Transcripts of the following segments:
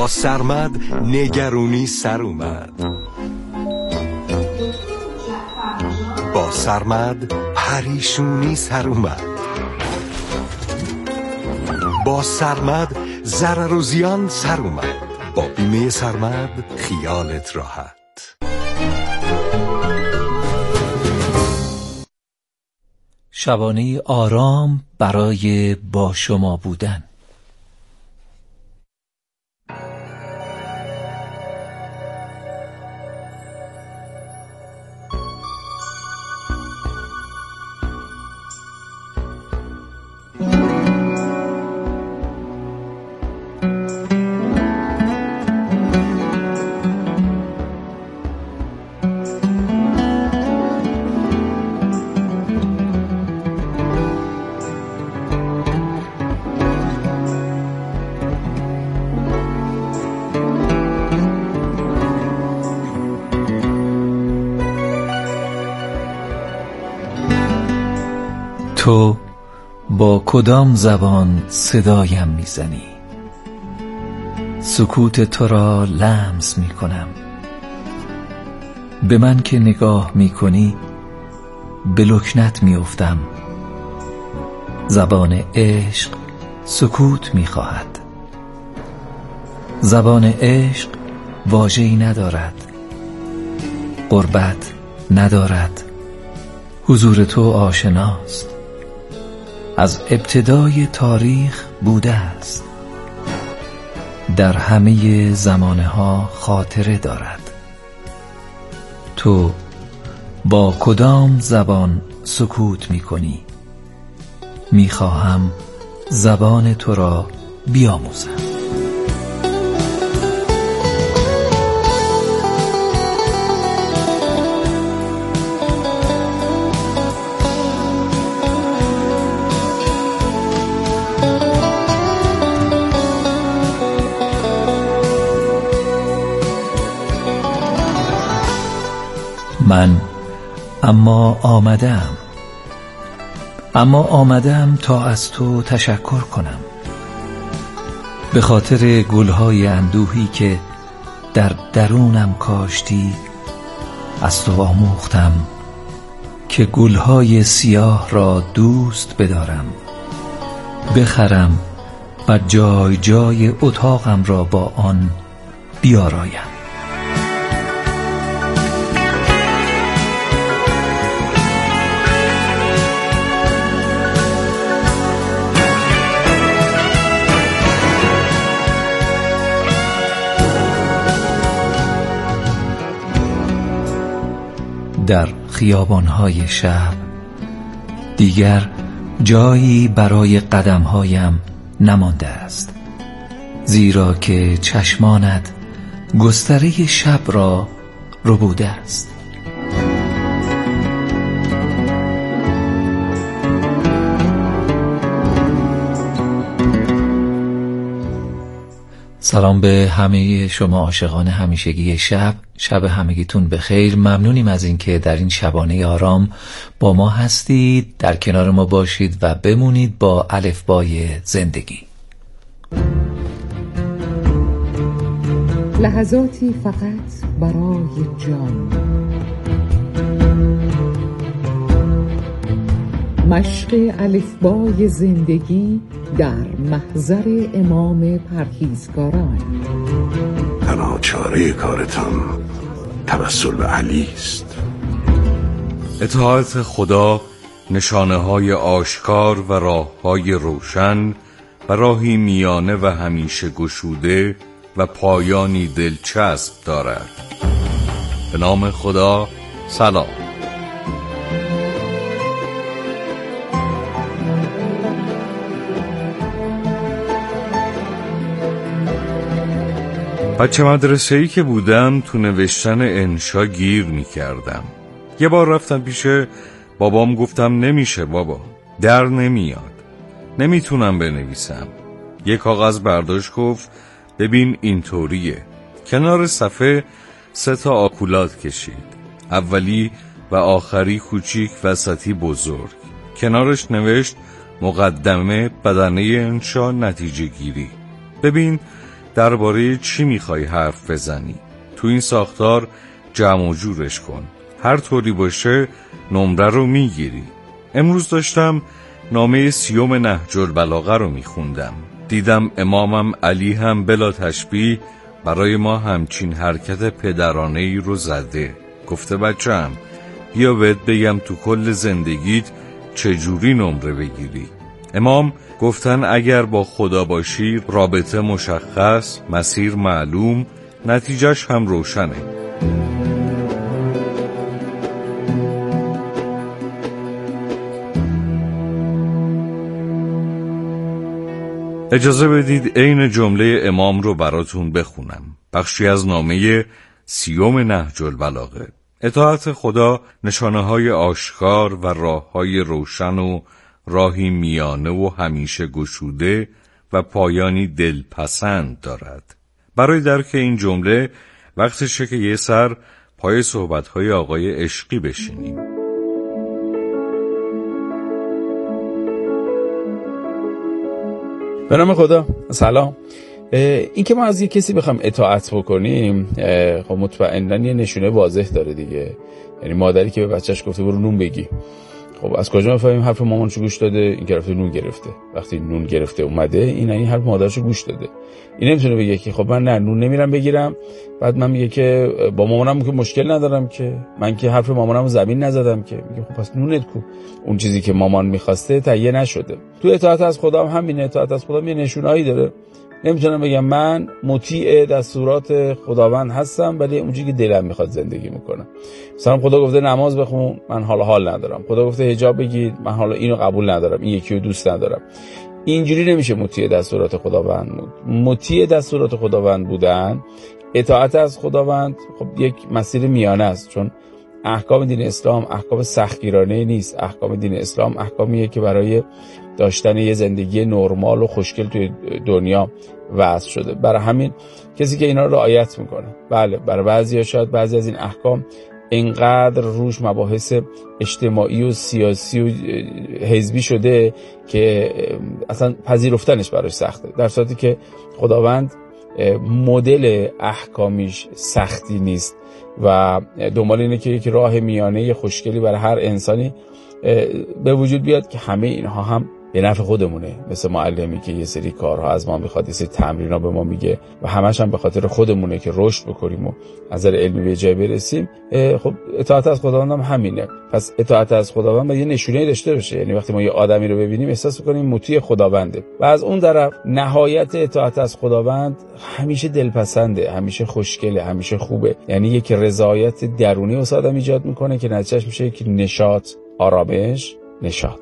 با سرمد نگرونی سر اومد. با سرمد پریشونی سر اومد. با سرمد ضرر و زیان سر اومد. با بیمه سرمد خیالت راحت. شبانه آرام برای با شما بودن. تو با کدام زبان صدایم میزنی؟ سکوت تو را لمس میکنم. به من که نگاه میکنی به لکنت میافتم. زبان عشق سکوت میخواهد. زبان عشق واژه‌ای ندارد، غربت ندارد. حضور تو آشناست، از ابتدای تاریخ بوده است. در همه زمانه ها خاطره دارد. تو با کدام زبان سکوت می کنی؟ می خواهم زبان تو را بیاموزم. من اما آمدم تا از تو تشکر کنم. به خاطر گلهای اندوهی که در درونم کاشتی از تو آموختم که گلهای سیاه را دوست بدارم، بخرم و جای جای اتاقم را با آن بیارایم. در خیابان‌های شب دیگر جایی برای قدم‌هایم نمانده است، زیرا که چشمانت گستره شب را ربوده است. سلام به همه شما عاشقان همیشگی شب. شب همگیتون بخیر. ممنونیم از اینکه در این شبانه آرام با ما هستید، در کنار ما باشید و بمونید با الفبای زندگی. لحظاتی فقط برای جان، مشق الفبای زندگی در محضر امام پرهیزگاران. تنها چاره کارتان توسل به علی است. اطاعت خدا نشانه های آشکار و راه های روشن و راهی میانه و همیشه گشوده و پایانی دلچسب دارد. به نام خدا. سلام. بچه مدرسه‌ای که بودم تو نوشتن انشا گیر می‌کردم. یه بار رفتم پیش بابام، گفتم نمیشه بابا، در نمیاد، نمیتونم بنویسم. یه کاغذ برداشت، گفت ببین اینطوریه. کنار صفحه 3 آکولات کشید، اولی و آخری کوچیک، وسطی بزرگ. کنارش نوشت مقدمه بدنه انشا نتیجه گیری. ببین درباره چی میخوای حرف بزنی؟ تو این ساختار جمع و جورش کن، هر طوری باشه نمره رو میگیری. امروز داشتم نامه 30 نهج البلاغه رو میخوندم، دیدم امامم علی هم بلا تشبیه برای ما همچین حرکت پدرانه‌ای رو زده. گفته بچه‌م بیا بهت بگم تو کل زندگیت چجوری نمره بگیری. امام گفتن اگر با خدا باشی رابطه مشخص، مسیر معلوم، نتیجهش هم روشنه. اجازه بدید عین جمله امام رو براتون بخونم. بخشی از نامه 30 نهج البلاغه. اطاعت خدا نشانه‌های آشکار و راه‌های روشن و راهی میانه و همیشه گشوده و پایانی دلپسند دارد. برای درک این جمله وقتشه که یه سر پای صحبت‌های آقای عشقی بشینیم. به نام خدا. سلام. این که ما از یک کسی بخوام اطاعت بکنیم خب مطمئناً یه نشونه واضح داره دیگه. یعنی مادری که به بچهش گفته برو نون بگی، خب از کجا می‌فهمیم حرف مامانشو گوش داده؟ این که رفته نون گرفته. وقتی نون گرفته اومده این حرف مادرشو گوش داده. این نمیتونه بگه که خب من نه نون نمیرم بگیرم، بعد من میگه که با مامانم که مشکل ندارم، که من که حرف مامانمو زمین نزدم، که میگه خب پس نونت کو؟ اون چیزی که مامان می‌خواسته تهیه نشده. تو اطاعت از خدا هم همینه. اطاعت از خدا یه نشونایی داره. نمیتونم بگم من مطیع دستورات خداوند هستم ولی اونجوری که دلم میخواد زندگی میکنم. مثلا خدا گفته نماز بخون، من حال ندارم. خدا گفته حجاب بگیر، من حالا اینو قبول ندارم، این یکی رو دوست ندارم. اینجوری نمیشه مطیع دستورات خداوند بود. مطیع دستورات خداوند بودن، اطاعت از خداوند خب یک مسیر میانه است، چون احکام دین اسلام احکام سختگیرانه نیست. احکام دین اسلام احکامیه که برای داشتن یه زندگی نرمال و خوشگل توی دنیا وضع شده. برای همین کسی که اینا رو رعایت میکنه، بله برای بعضیا شاید بعضی از این احکام اینقدر روش مباحث اجتماعی و سیاسی و حزبی شده که اصلا پذیرفتنش براش سخته، در صورتی که خداوند مدل احکامیش سختی نیست و دنبال اینه که یک راه میانه خوشگلی برای هر انسانی به وجود بیاد که همه اینها هم به نفع خودمونه. مثل معلمی که یه سری کارها از ما میخواد، یه سری تمرین‌ها به ما میگه و همش هم به خاطر خودمونه که رشد بکنیم و از نظر علمی به جای برسیم. خب اطاعت از خداوند هم همینه. پس اطاعت از خداوند باید یه نشونه‌ای داشته باشه. یعنی وقتی ما یه آدمی رو ببینیم احساس کنیم مطیع خداونده. و از اون طرف نهایت اطاعت از خداوند همیشه دلپسنده، همیشه خوشگله، همیشه خوبه. یعنی یک رضایت درونی واسه آدم ایجاد میکنه که نتیجهش میشه یک نشاط، آرامش، نشاط.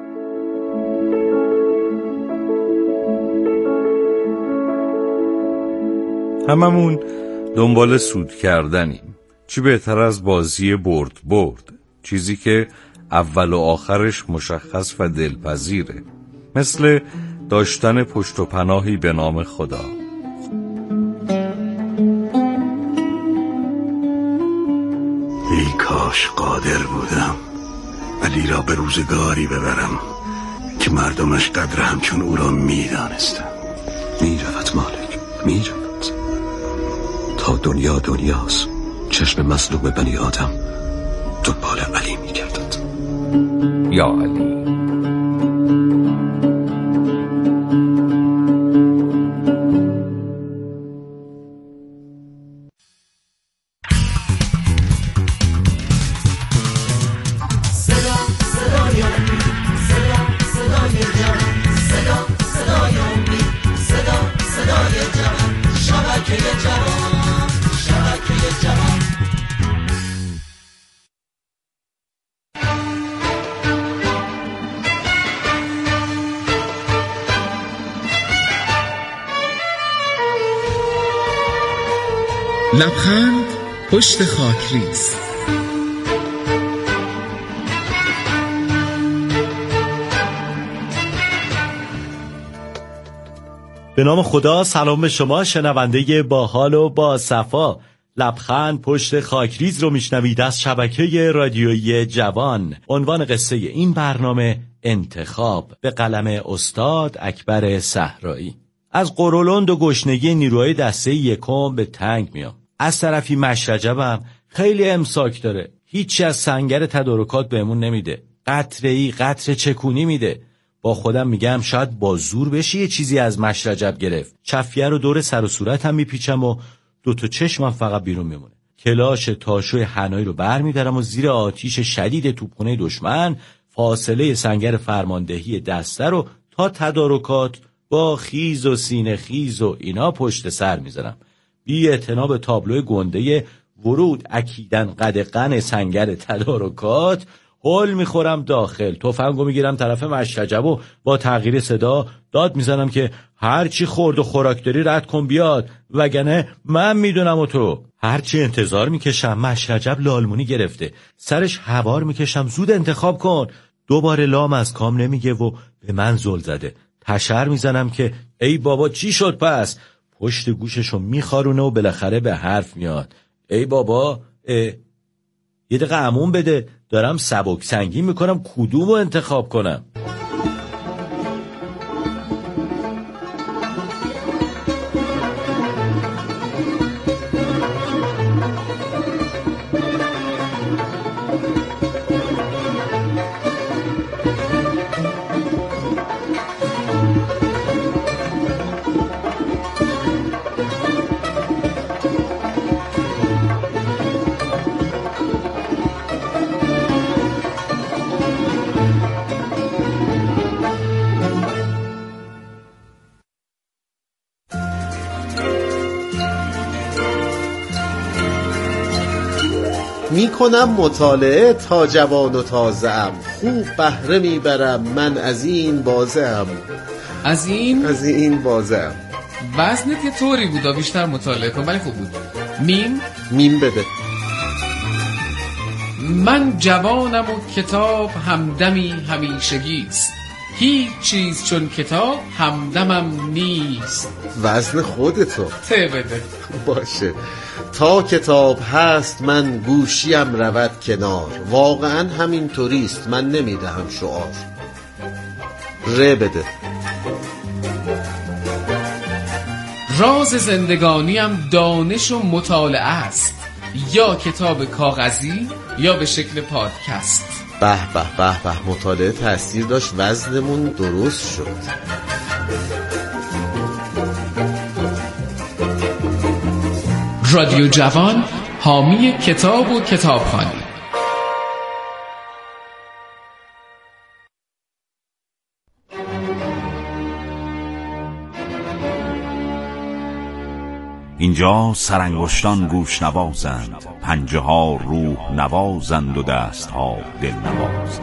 هممون دنبال سود کردنیم. چی بهتر از بازی برد، چیزی که اول و آخرش مشخص و دلپذیره، مثل داشتن پشت و پناهی به نام خدا. ای کاش قادر بودم علی را به روزگاری ببرم که مردمش قدر همچون او را میدانستم. میرود مالک، میرود. تا دنیا دنیاست، چشم مظلوم بنی آدم دنبال علی میگردد. یا علی. لبخند پشت خاکریز. به نام خدا. سلام به شما شنونده باحال و با صفا. لبخند پشت خاکریز رو میشنوید از شبکه رادیویی جوان. عنوان قصه این برنامه انتخاب، به قلم استاد اکبر صحرایی. از قرولند و گشنگی نیروهای دسته یکم به تنگ میام. از طرفی مشرجبم خیلی امساک داره، هیچی از سنگر تدارکات بهمون نمیده، قطره‌ای قطره چکونی میده. با خودم میگم شاید با زور بشه یه چیزی از مشرجب گرفت. چفیه رو دور سر و صورتم میپیچم و 2 تا چشمم فقط بیرون میمونه. کلاش تاشوی حنایی رو برمیدارم و زیر آتیش شدید توپخانه دشمن فاصله سنگر فرماندهی دسته رو تا تدارکات با خیز و سینه خیز و اینا پشت سر میذارم. بی اعتنا به تابلو گنده ورود اکیدن قدقن سنگر تدارکات هول میخورم داخل. تفنگو میگیرم طرف مشرجب و با تغییر صدا داد میزنم که هرچی خورد و خوراک داری رد کن بیاد، وگرنه من میدونم و تو. هرچی انتظار میکشم مشرجب لالمونی گرفته، سرش هوار میکشم زود انتخاب کن. 2 بار لام از کام نمیگه و به من زل زده. تشر میزنم که ای بابا چی شد پس؟ پشت گوششو میخارونه و بالاخره به حرف میاد. ای بابا یه دقیقه امون بده، دارم سبک سنگین میکنم کدومو انتخاب کنم. میکنم مطالعه تا جوان و تازه‌ام، خوب بهره میبرم من از این بازه‌ام. از این بازه‌ام. وزنت یه طوری بود بیشتر مطالعه کن، ولی خوب بود. میم بده. من جوانم و کتاب همدمی همیشگیست، هیچ چیز چون کتاب همدمم نیست. وزن خودتو ته بده. باشه. تا کتاب هست من گوشیم رود کنار، واقعا همین طوریست من نمیدهم شعار. ر بده. راز زندگانیم دانش و مطالعه است، یا کتاب کاغذی یا به شکل پادکست. به به به به، مطالعه تاثیر داشت، وزنمون درست شد. رادیو جوان، حامی کتاب و کتابخوانی. اینجا سرانگشتان گوش نوازند، پنجه ها روح نوازند و دست ها دل نوازند.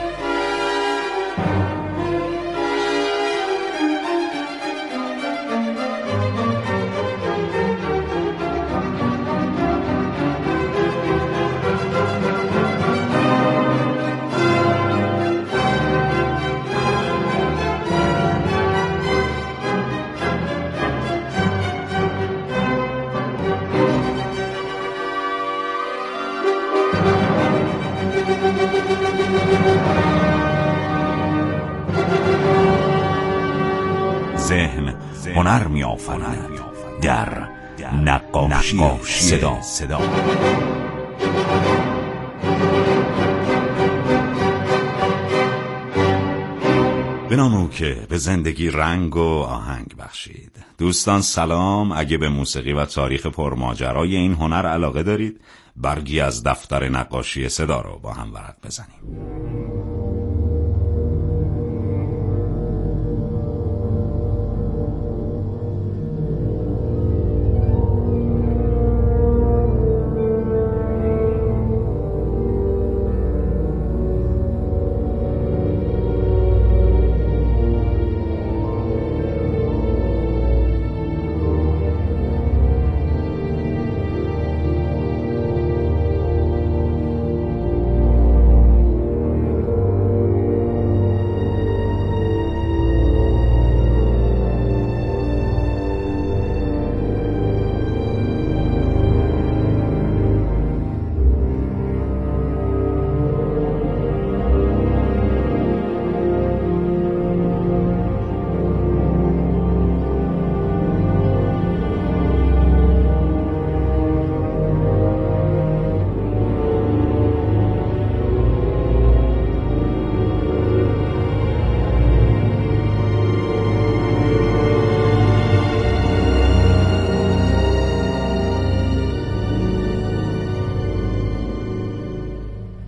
ذهن هنر می آفرد در نقاشی صدا. به نام او که به زندگی رنگ و آهنگ بخشید. دوستان سلام. اگه به موسیقی و تاریخ پرماجرای این هنر علاقه دارید، برگی از دفتر نقاشی صدا رو با هم ورق بزنیم.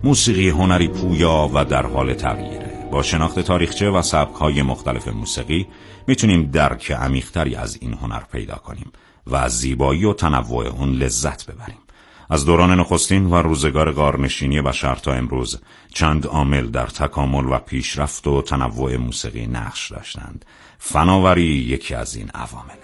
موسیقی هنری پویا و در حال تغییره. با شناخت تاریخچه و سبک‌های مختلف موسیقی میتونیم درک عمیق‌تری از این هنر پیدا کنیم و از زیبایی و تنوع اون لذت ببریم. از دوران نخستین و روزگار غارنشینی بشر تا امروز چند عامل در تکامل و پیشرفت و تنوع موسیقی نقش داشتند. فناوری یکی از این عوامله.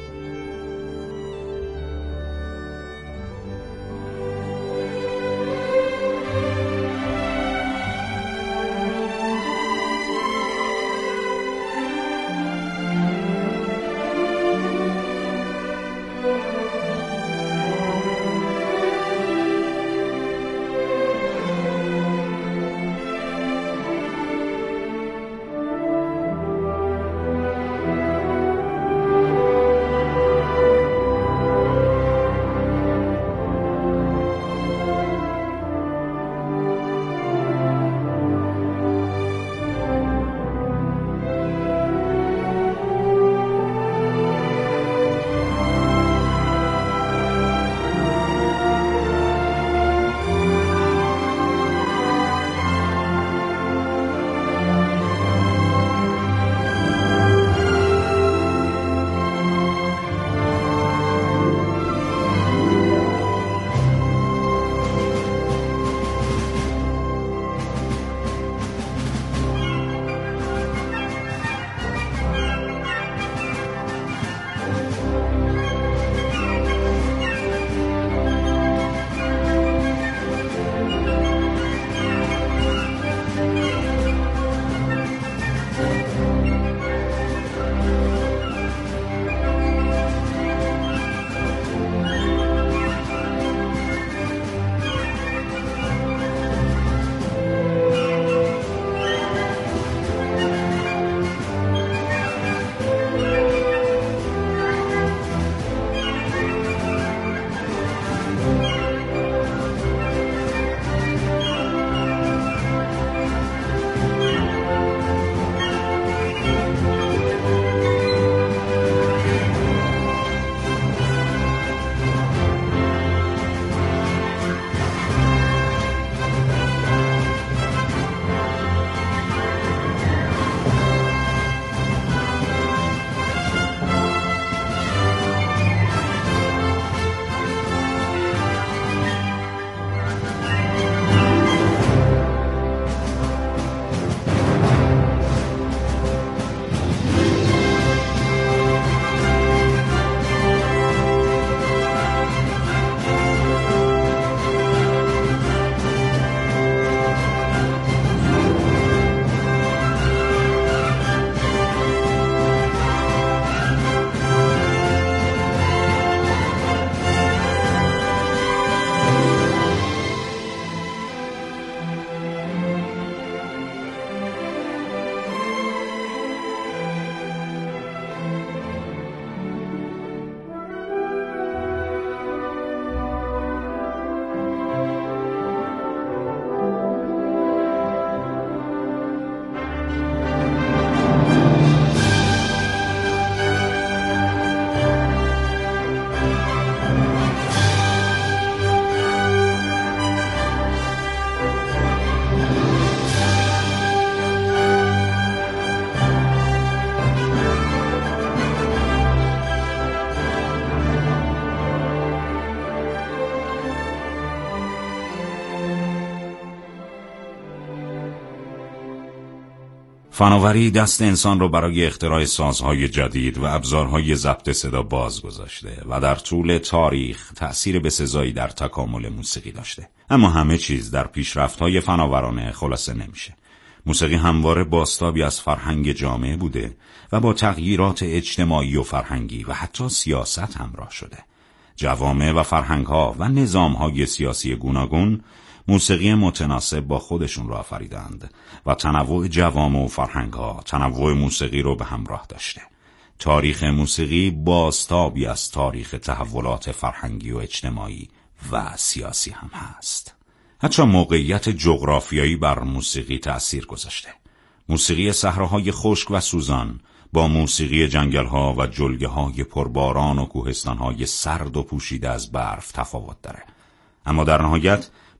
فناوری دست انسان رو برای اختراع سازهای جدید و ابزارهای ضبط صدا باز گذاشته و در طول تاریخ تأثیر بسزایی در تکامل موسیقی داشته. اما همه چیز در پیشرفت‌های فناورانه خلاصه نمیشه. موسیقی همواره بازتابی از فرهنگ جامعه بوده و با تغییرات اجتماعی و فرهنگی و حتی سیاست همراه شده. جوامع و فرهنگ‌ها و نظام‌های سیاسی گوناگون موسیقی متناسب با خودشون را آفریدند و تنوع جوامع و فرهنگ‌ها تنوع موسیقی رو به همراه داشته. تاریخ موسیقی بازتابی از تاریخ تحولات فرهنگی و اجتماعی و سیاسی هم هست. حتی موقعیت جغرافیایی بر موسیقی تأثیر گذاشته. موسیقی صحراهای خشک و سوزان با موسیقی جنگل‌ها و جلگه‌های پرباران و کوهستان‌های سرد و پوشیده از برف تفاوت داره. اما در نهایت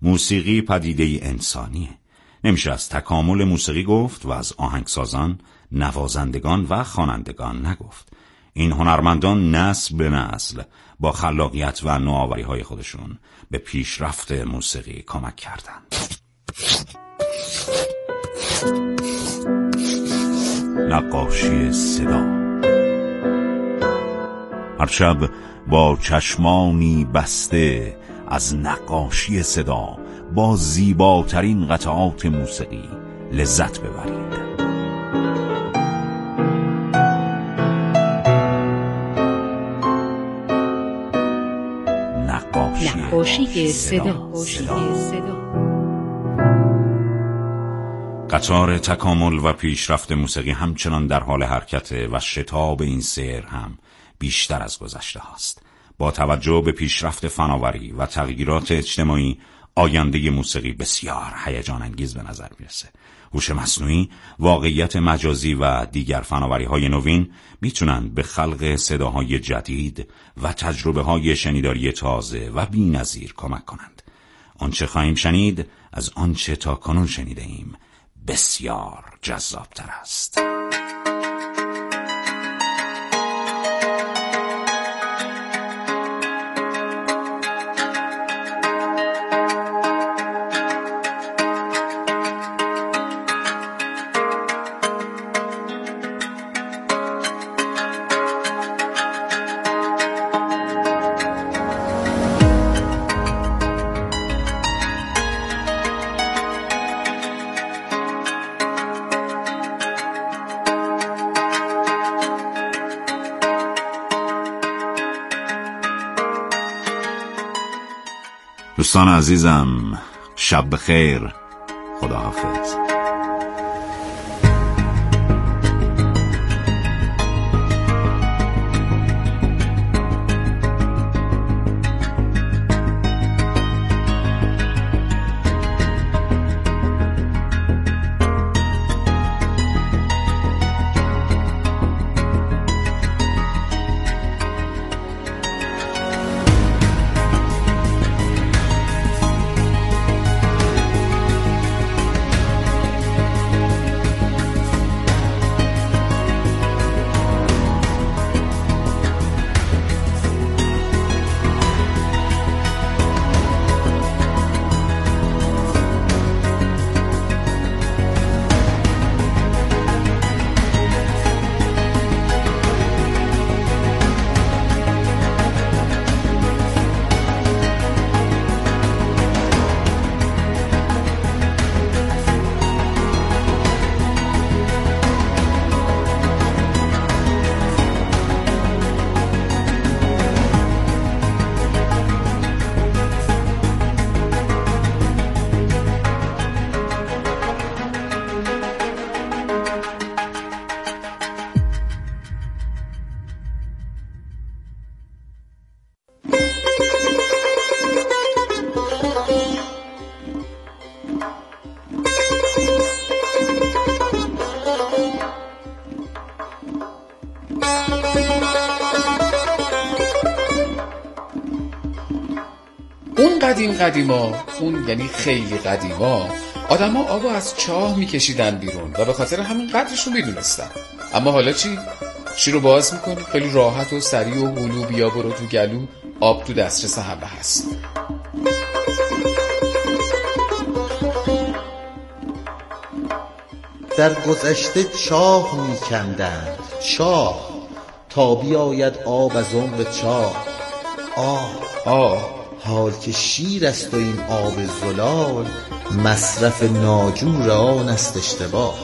موسیقی پدیده انسانیه. نمیشه از تکامل موسیقی گفت و از آهنگسازان، نوازندگان و خوانندگان نگفت. این هنرمندان نسل به نسل با خلاقیت و نوآوری‌های خودشون به پیشرفت موسیقی کمک کردند. نقاشی صدا. هر شب با چشمانی بسته از نقاشی صدا با زیباترین قطعات موسیقی لذت ببرید. نقاشی صدا. قطار تکامل و پیشرفت موسیقی همچنان در حال حرکته و شتاب این سیر هم بیشتر از گذشته هاست. با توجه به پیشرفت فناوری و تغییرات اجتماعی، آینده موسیقی بسیار هیجان انگیز به نظر میرسه. هوش مصنوعی، واقعیت مجازی و دیگر فناوری‌های نوین میتونن به خلق صداهای جدید و تجربه‌های شنیداری تازه و بی‌نظیر کمک کنند. آنچه خواهیم شنید از آنچه تا کنون شنیده ایم بسیار جذاب‌تر است. دوستان عزیزم، شب بخیر، خداحافظ. قدیما، اون یعنی خیلی قدیما، آدم ها آبو از چاه میکشیدن بیرون و به خاطر همین قدرشو میدونستن. اما حالا چی؟ شیر رو باز میکنی، خیلی راحت و سریع و هلو بیا برو تو گلو، آب تو دسترس همه هست. در گذشته چاه میکندند، چاه تا بیاید آب از عمق چاه. حال که شیر است و این آب زلال، مصرف ناجور آن است اشتباه.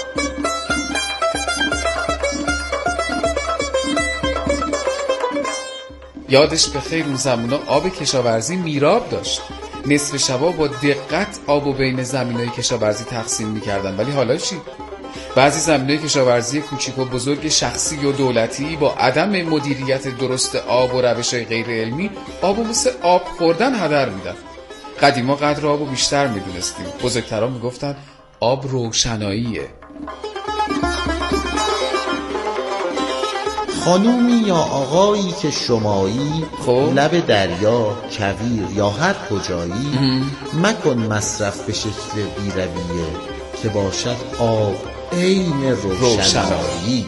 یادش به خیر اون زمونا آب کشاورزی میراب داشت. نصف شبا با دقت آبو بین زمینای کشاورزی تقسیم میکردن. ولی حالا چی؟ بعضی زمینای کشاورزی کوچیک و بزرگ شخصی و دولتی با عدم مدیریت درست آب و روش‌های غیر علمی آبو مثل آب خوردن هدر میدن. قدیما قدر آبو بیشتر میدونستیم. بزرگتران میگفتن آب روشناییه. خانومی یا آقایی که شمایی لب دریا، کویر یا هر کجایی مکن مصرف به شکل بی‌رویه که باشد آب عین روشنایی.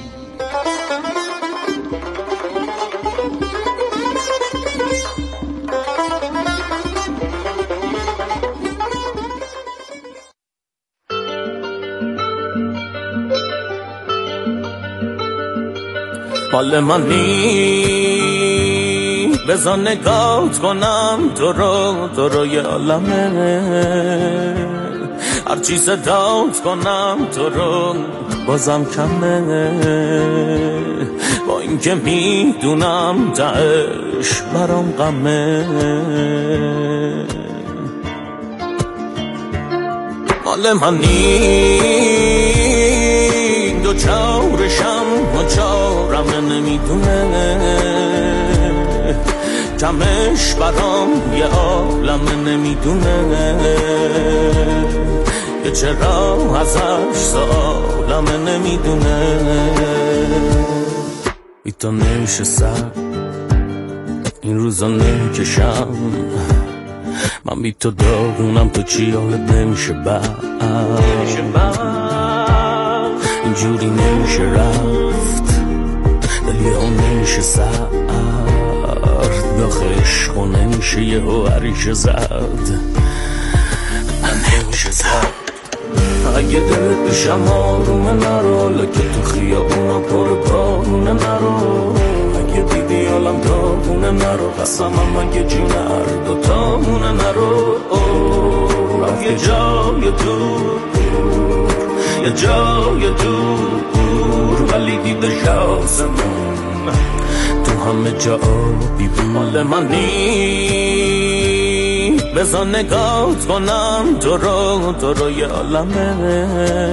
مال منی بزن نگات کنم تو رو یه عالمه، هرچی صدات کنم تو رو بازم کمه، با اینکه میدونم تهش برام غمه. مال منی دو چارشم و چارم نمیدونه، کمش برام یه عالم نمیدونه، که چرا ازش سالم نمیدونه. بی تو نشستم این روزا نمیکشم، من بی تو داغونم، تو چی حالت نمیشه بعد، اینجوری نمیشه رفت، دلی ها نمیشه سرد، داخل عشق نمیشه یه هوریش زد، نمیشه زد. اگه دلت بشم آرومه نرو، لکه تو خیابونا پر بارونه نرو، اگه دیدی حالم داغونه نرو، قسمم اگه جون هر دوتامونه نرو. رفت یه جای دور، یه جای دور، ولی دیده شاسمون تو همه جا بی بود. مال منی بزن نگات کنم تو رو یه عالمه،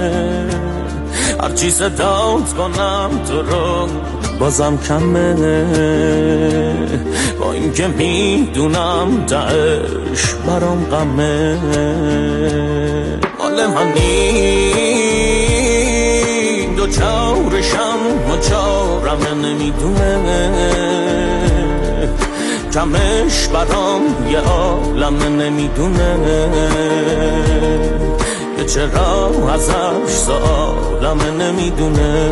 هرچی صدات کنم تو رو بازم کمه، با اینکه میدونم تهش برام غمه. مال منی دو چارشم و چارم نمیدونه، کمش برام یه عالم نمیدونه، که چرا ازش سالم نمیدونه.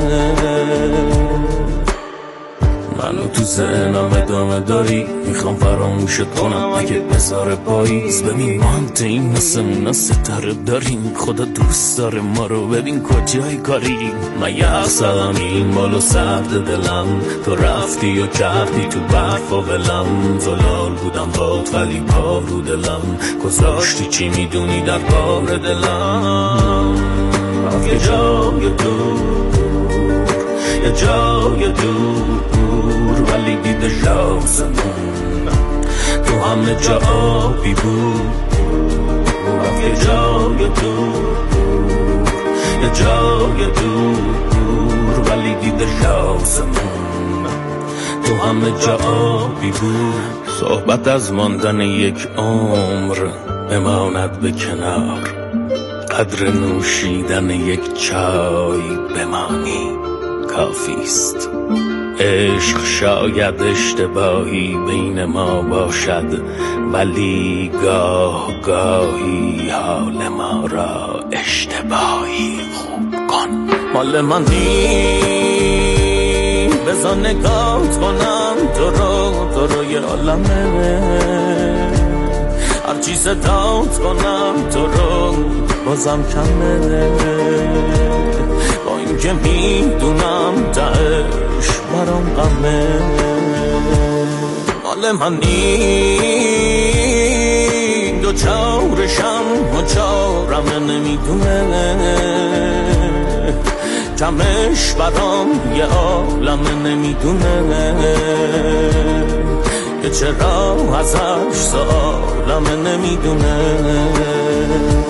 منو تو ذهنم ادامه داری، میخوام فراموشت کنم اگه بذاره پاییز. ببین ما هم تیم مثل ستاره داریم، خدا دوست داره ما رو، ببین کجای کاریم. من یه اقصدم این بالو سرد دلم، تو رفتی و کردی تو برف و ولم، زلال بودم باد ولی پا رو دلم، گذاشتی چی میدونی در بار دلم. یه جای دور، یه جای دور، ولی دیده شاسمون تو همه جا آبی بود. یه جای دور، یه جای دور، ولی دیده شاسمون تو همه جا آبی بود. صحبت از ماندن یک عمر بماند به کنار، قدر نوشیدن یک چای بمانی کافیست. عشق شاید اشتباهی بین ما باشد، ولی گاه گاهی حال ما را اشتباهی خوب کن. مال منی بزن نگات کنم تو رو یه عالمه، هرچی صدات کنم تو رو بازم کمه، با اینکه میدونم تهش برام غمه. مال منی دو چارشم و چارم نمیدونه، کمش برام یه عالم نمیدونه، که چرا ازش سالم نمیدونه.